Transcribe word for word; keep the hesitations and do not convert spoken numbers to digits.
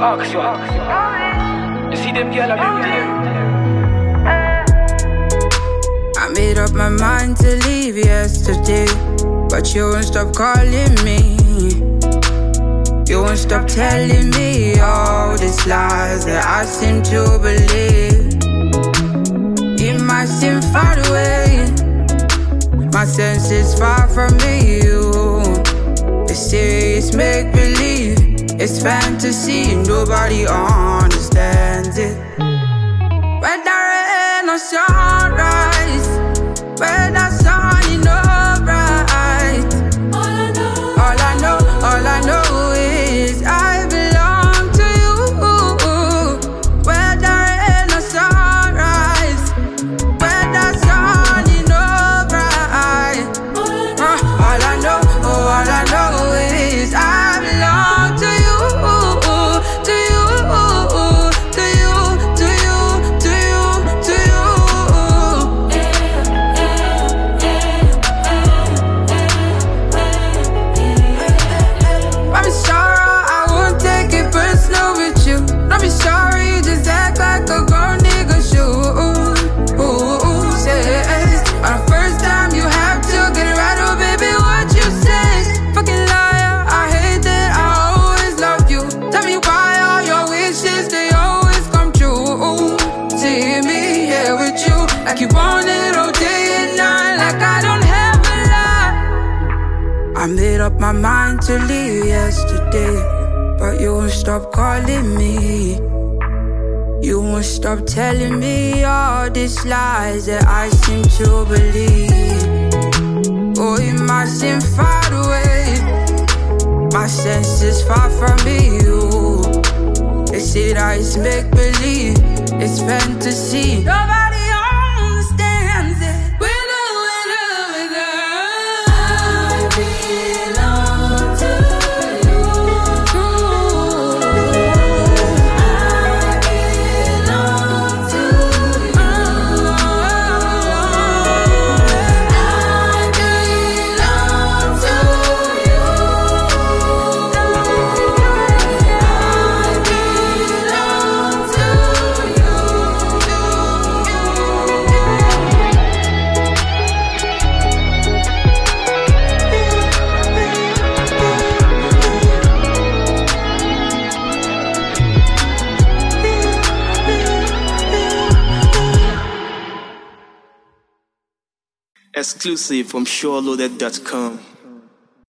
ask you. You see them girl, I beauty them. I made up my mind to leave yesterday, but you won't stop calling me. You won't stop telling me all these lies that I seem to believe. It might seem far away, my senses far from you. They say it's make-believe, it's fantasy, nobody understands it. Whether rain or sunrise, whether sunny or bright, all I know, all I know, all I know is I belong to you. Whether rain or sunrise, whether sunny or bright, uh, all I know, oh, all I know is I belong to you, to you, to you, to you, to you, to you. I'm sorry, I won't take it personal with you. Don't be sorry, you just act like a grown nigga should. Who says on the first time you have to get it right, oh baby, what you say? Fucking liar, I hate that I always loved you. Tell me why all your wishes, they always come true. See me here with you, like you want it all day and night, like I don't have a lie. I made up my mind to leave yesterday, but you won't stop calling me. You won't stop telling me all these lies that I seem to believe. Oh, it might seem far away, my senses far from you. They say that it's make-believe, it's fantasy, nobody understands it. Winner, winner, winner, I belong to you. I belong to you. I belong to Exclusive from SureLoaded dot com.